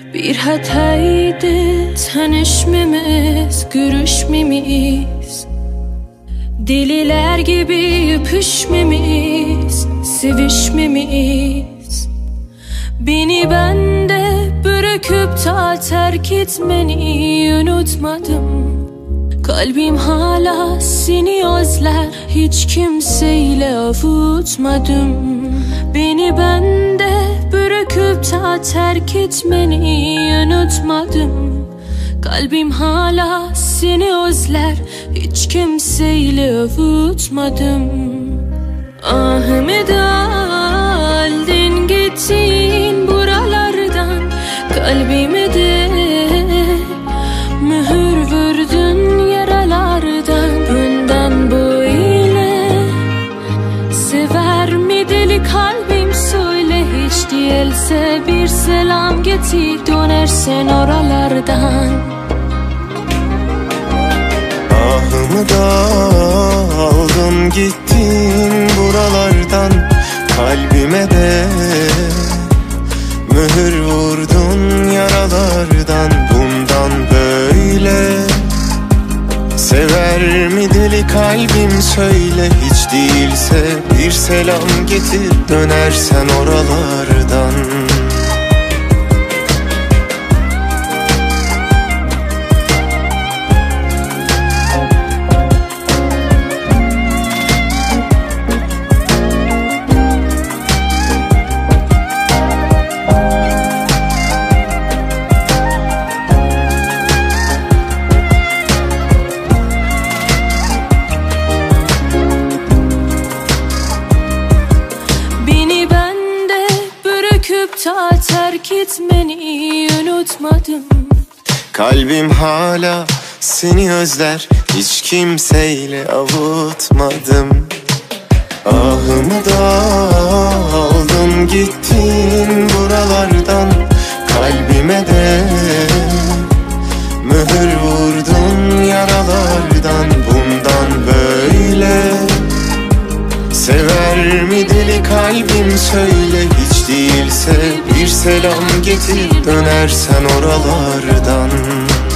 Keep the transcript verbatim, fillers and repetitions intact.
Bir hataydı tanışmamız, görüşmemiz. Deliler gibi öpüşmemiz, sevişmemiz. Beni bende bırakıp da terk etmeni unutmadım. Kalbim hala seni özler, hiç kimseyle avutmadım. Beni bende bırakıp da terk etmeni unutmadım. Kalbim hala seni özler, hiç kimseyle avutmadım. Ahımı da aldın gittin buralardan, kalbime de mühür vurdun yaralardan. Bundan böyle sever mi deli kalbim, söyle hiç değilse bir selam getir, dönersen oralardan. Ahımı da aldın gittin buralardan, kalbime de mühür vurdun yaralardan. Bundan böyle sever mi deli kalbim, söyle hiç değilse bir selam getir, dönersen oralardan. Ta terk etmeni unutmadım. Kalbim hala seni özler, hiç kimseyle avutmadım. Ahımı da aldın gittin buralardan, kalbime de mühür vurdun yaralardan. Bundan böyle sever mi deli kalbim, söyle hiç değilse bir selam getir, dönersen oralardan.